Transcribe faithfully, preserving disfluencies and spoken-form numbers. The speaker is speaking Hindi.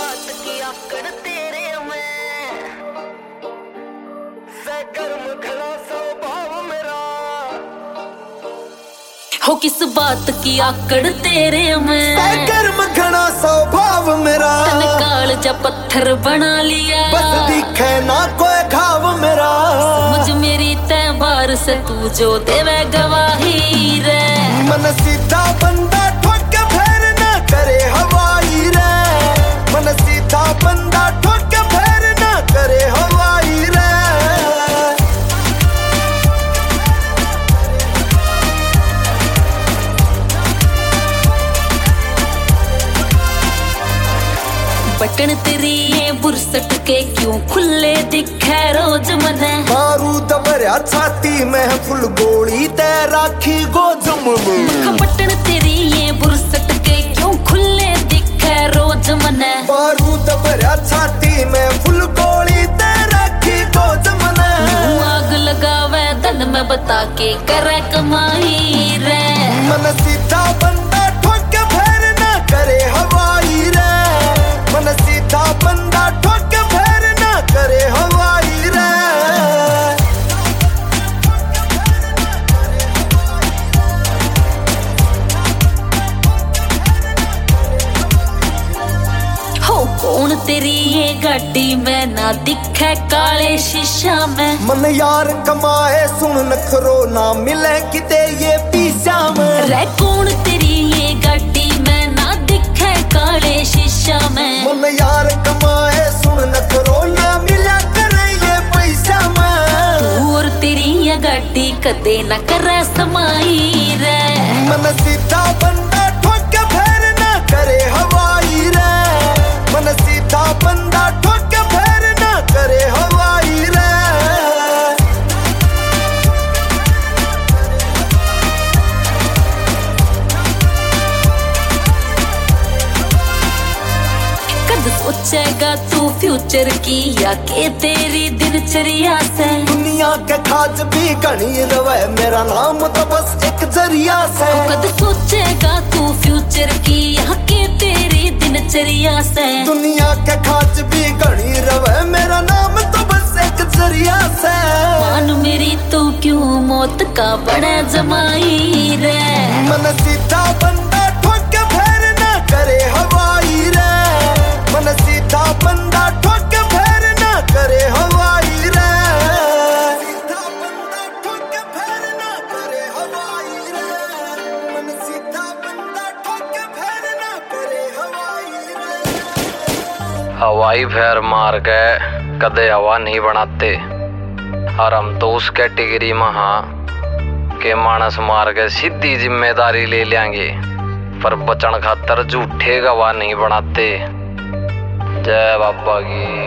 बात की आकड़ तेरे में सरगर्म खड़ा स्वभाव मेरा हो किस बात की आकड़ तेरे में सरगर्म खड़ा स्वभाव मेरा तन काल जा पत्थर बना लिया बस दिखे ना कोई घाव मेरा मुझ मेरी तय बार से तू जो देवे गवाही रे मन सीधा बंदा ठोक फेर ना करे हवाई रे मन सीधा बंदा ठोक फेर ना करे हवाई रे बटन तेरी ये बुरसट के क्यों खुले दिखे रोज मने बारूद भरया छाती में फुल गोली ते राखी गोजम में बटन तेरी ये बुरसट के क्यों खुले दिखे रोज मने बारूद भरया छाती में फुल गोली ते राखी गोजम में आग लगावे धन में बता के करे कमाई रे मन सीधा बंदा ठोक फेर ना करे हवाई रे मन सीधा बंदा ठोक फेर ना करे हवाई रे हो कौन तेरी ये गाड़ी में ना दिखे काले शीशा में मन यार कमाए सुन नखरो ना मिले किते ये पीछा में रे कौन तेरी ये गाड़ी में ना दिखे काले शीशा में मन यार कमाए सुन नखरो ना मिला करे ये पैसा में तू और तेरी ये गाड़ी कदे ना करे समाई रे मन सीधा बंदा ठोक फेर ना करे हवाई रे मन सीधा बंदा ठोक फेर ना करे हवाई रे कद सोचेगा तू फ्यूचर की या के तेरी दिनचर्या से दुनिया के खाज भी घनी रवे मेरा नाम तो बस एक जरिया से कद सोचेगा तू फ्यूचर की या के तेरी दिनचर्या से दुनिया के खाज भी घनी रवे मेरा नाम तो बस एक जरिया से मान मेरी तो क्यों मौत का बड़ा जमाई रे मन सीधा बंदा ठोक फेर ना करे हवाई रे मन सीधा बंदा ठोक फेर ना करे हवाई रे सीधा बंदा ठोक फेर ना करे हवाई रे मन सीधा बंदा ठोक फेर ना करे हवाई रे हवाई फेर मार के कदे हवा नहीं बनाते और हम तो उस कैटेगरी में हाँ के मानस मार के सीधी जिम्मेदारी ले लेंगे पर बचन खातर झूठे गवाह नहीं बनाते। जय बाबा की।